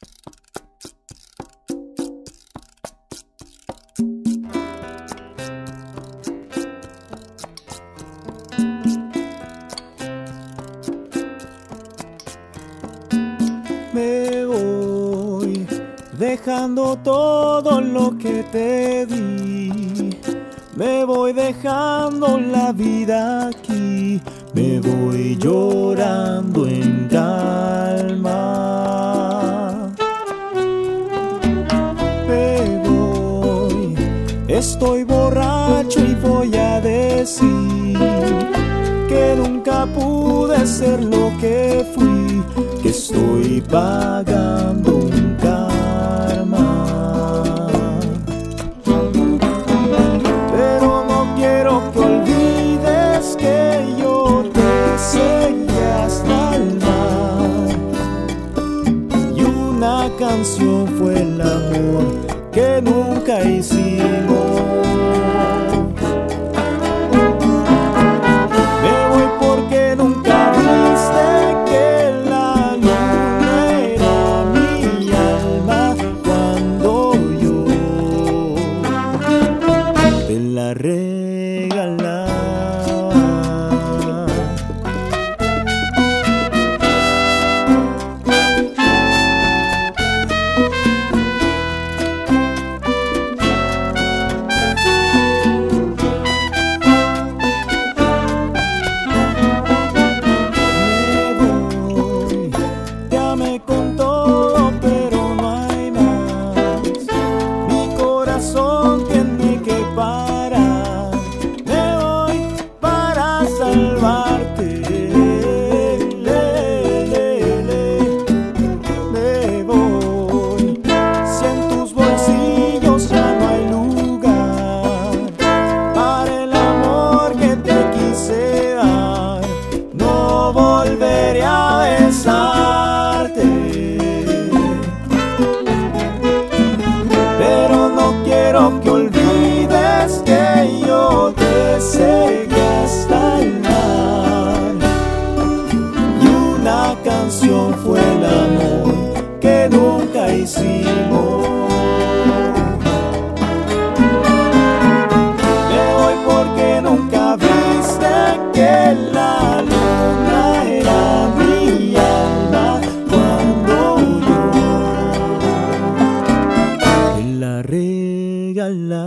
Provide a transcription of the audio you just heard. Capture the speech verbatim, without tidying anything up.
Me voy dejando todo lo que te di. Me voy dejando la vida aquí. Me voy llorando en calma. Me voy, estoy borracho y voy a decir que nunca pude ser lo que fui, que estoy pagando un karma. Pero no quiero que olvides que yo te seguí hasta el mar. Y una canción fue el amor que nunca hicimos. Me voy porque nunca viste que la luna era mi alma cuando yo te la regalaba. Con todo, pero no hay más. Mi corazón tiene que parar. Me voy para salvarte. Le, le, le. Me voy. Si en tus bolsillos ya no hay lugar para el amor que te quise dar, no volveré a besar. Pero no quiero que olvides que yo te seguí hasta el mar. Y una canción fue el amor que nunca hicimos. Me voy porque nunca viste que la luna era mi alma cuando yo la regalaba.